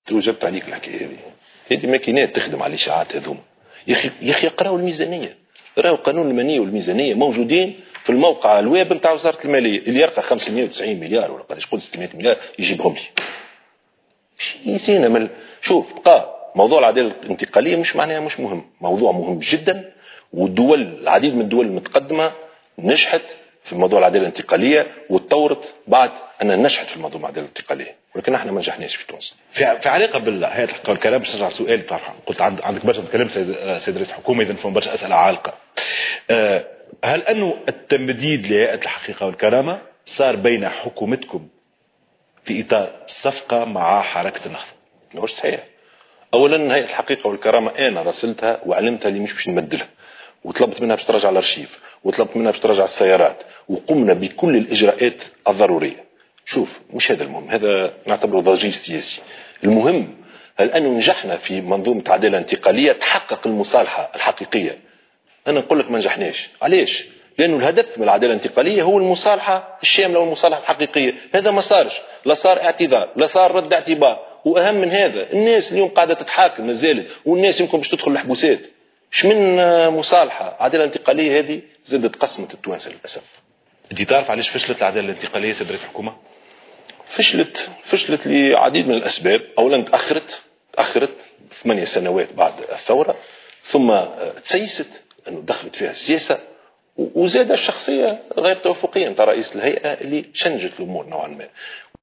وجبت عليك الحكايه هذه ماكينات تخدم على الاشاعات هذوما. يا اخي اقراوا الميزانيه، راهو قانون الماليه والميزانيه موجودين في الموقع الويب نتاع وزاره الماليه اللي يرقى 590 مليار ولا قداش قلت 600 مليار يجيبهم لي. يسينا شوف بقى موضوع العداله الانتقاليه مش معناها مش مهم، موضوع مهم جدا، والدول العديد من الدول المتقدمه نجحت في موضوع العداله الانتقاليه وتطورت بعد ان نجحت في موضوع العداله الانتقاليه، ولكن احنا ما نجحناش في تونس. في علاقه بالهيئه الحقوق والكرامه باش نرجع سؤال قلت عندك برشا كلام سيد رئيس الحكومه، اذا فهم برشا اسئله عالقه. هل انه التمديد لهيئه الحقيقه والكرامه صار بين حكومتكم في اطار صفقه مع حركه النهضه؟ مش صحيح. اولا هيئه الحقيقه والكرامه انا راسلتها وعلمتها اللي مش باش نمدلها، وطلبت منها باش تراجع الارشيف، وطلبت منها باش تراجع السيارات، وقمنا بكل الاجراءات الضروريه. شوف مش هذا المهم، هذا نعتبره ضجيج سياسي. المهم هل انه نجحنا في منظومه عداله انتقاليه تحقق المصالحه الحقيقيه؟ انا نقول لك ما نجحناش. علاش؟ لانه الهدف من العداله الانتقاليه هو المصالحه الشامله والمصالحه الحقيقيه. هذا ما صارش، لا صار اعتذار لا صار رد اعتبار، واهم من هذا الناس اليوم قاعده تتحاكم مازالت، والناس يمكن باش تدخل الحبوسات. اش من مصالحه؟ عداله انتقاليه هذه زادت قسمه التوانسه للاسف. انت تعرف علاش فشلت العداله الانتقاليه سيد رئيس الحكومه؟ فشلت لعديد من الاسباب. اولا تاخرت 8 سنوات بعد الثوره، ثم تسيست انه دخلت فيها السياسه، وزاد الشخصيه غير توافقيه نتاع رئيس الهيئه اللي شنجت الامور نوعا ما.